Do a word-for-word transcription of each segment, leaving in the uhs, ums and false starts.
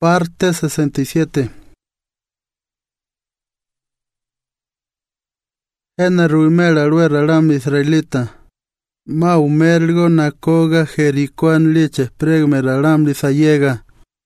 Parte sesenta y siete. Ena ruimera luera ram israelita. Ma umergo nakoga Jericóan liche pregmera ram lisayega.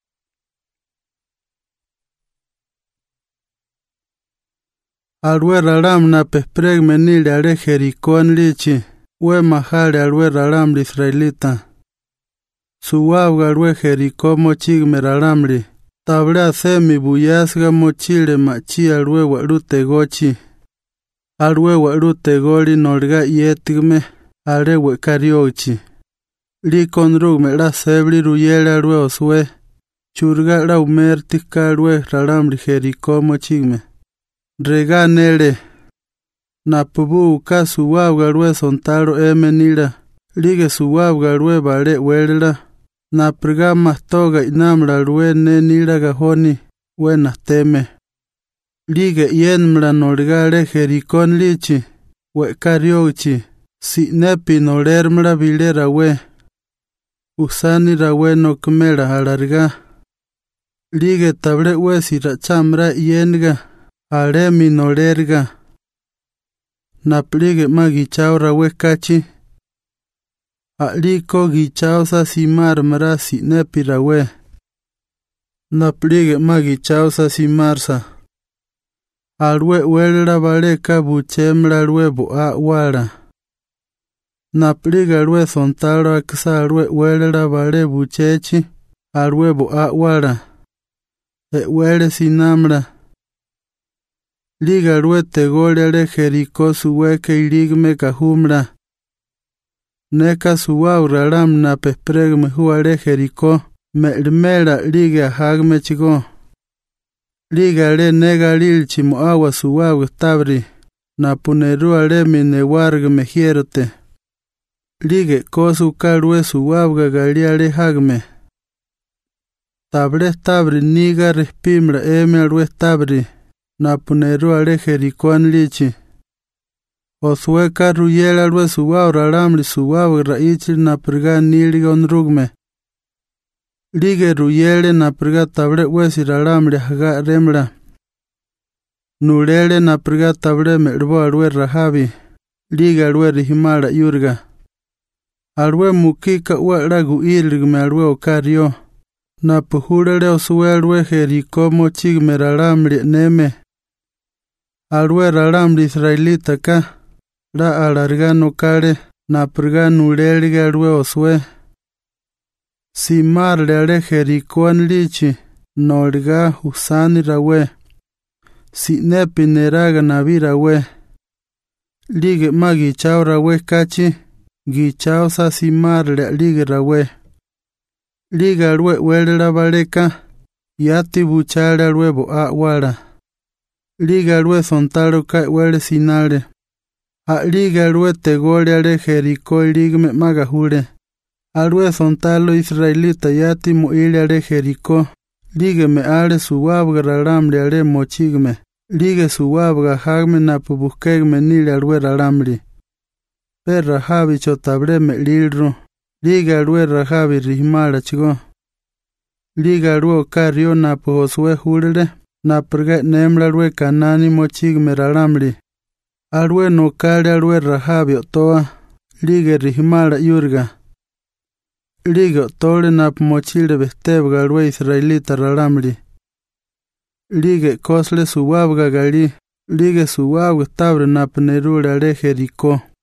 Alwera ram na pespregme nile are Jericóan lichi. We mahale alwera ram israelita. Suwauga alwe Jericó mochigmera ramli. Tabla semi buyasga mochile machi alwe warute gochi. Alwe warute goli norga yetigme ale we kariochi. Li konrugme la sebli ruyele alwe oswe. Churga la umerti kalwe ralamri Jericó mochigme. Rega nele. Napubu ka suwauga alwe sontaro emenila. Lige suwauga alwe vale welela. Na prigama toga inamla lue ne nila gahoni wena teme. Lige yenmla norgale Jericón lichi, we kariochi, si nepi nolermla vilera we. Usani ra we no kmela alarga. Lige table we sirachamra yenga, aremi nolerga. Naplige magichao ra we kachi. Aliko gichao sa simar mara si nepira we. Naplige magichao sa simarsa. Alwe welra valeka buchemra alwe boa wara. Naplige alwe sontaro aksa alwe welra vale buchechi alwe boa wara. E wele sinamra. Liga alwe tegole ale Jericó suweke iligme kahumra. Neka suwau raram na pespregme huare Jericó, melmela liga hagme chigo. Liga le nega lil chimo agua suwau tabri, na puneru ale mine wargme hierote. Lige kosu kalwe suwau gagalia hagme. Tabre tabri niga respimra eme alwe tabri, na puneru ale Jericóan lichi. Osweka ruyela alwe suwau raramli suwau raichil na priga niliga onrugme. Lige ruyele na priga table wesi raramli haga remla. Nulele na priga table melbo alwe rahabi. Liga alwe rihimara yurga. Alwe mukika ua lagu iligme alwe okario. Na puhulele oswe alwe Jericó mochigme raramli neme. Alwe raramli israelita ka. La alarga no kare, na priga nuleliga alwe oswe. Si mar le ale Jericóan lichi, nolga usani rawe. Si nepi neraga navira we. Lige ma gichao rawe kachi, gichao sa si mar le lige rawe. Liga alwe wele la valeka, yati buchale alwe bo a wala. Liga alwe sontaro ka wele sinale. A liga alwe tegole ale Jericó ligme magahule. Alwe sontalo israelita yati mo ile ale Jericó. Ligme ale suwabga ralamli ale mochigme. Lige suwabga hagme na pubuskegme nile alwe ralamli. Per rahabi chotabreme lilro. Liga alwe rahabi rihmala chigo. Liga alwe okario na puhoswe hulele. Na perge nemla alwe kanani mochigme ralamli. Alwe no kale alwe rahabi otoa, lige rihimara yurga. Lige otole na mochile bestebga alwe israelita ralamli. Lige kosle suwabga gali, lige suwabga tabre na pnerule ale Jericó.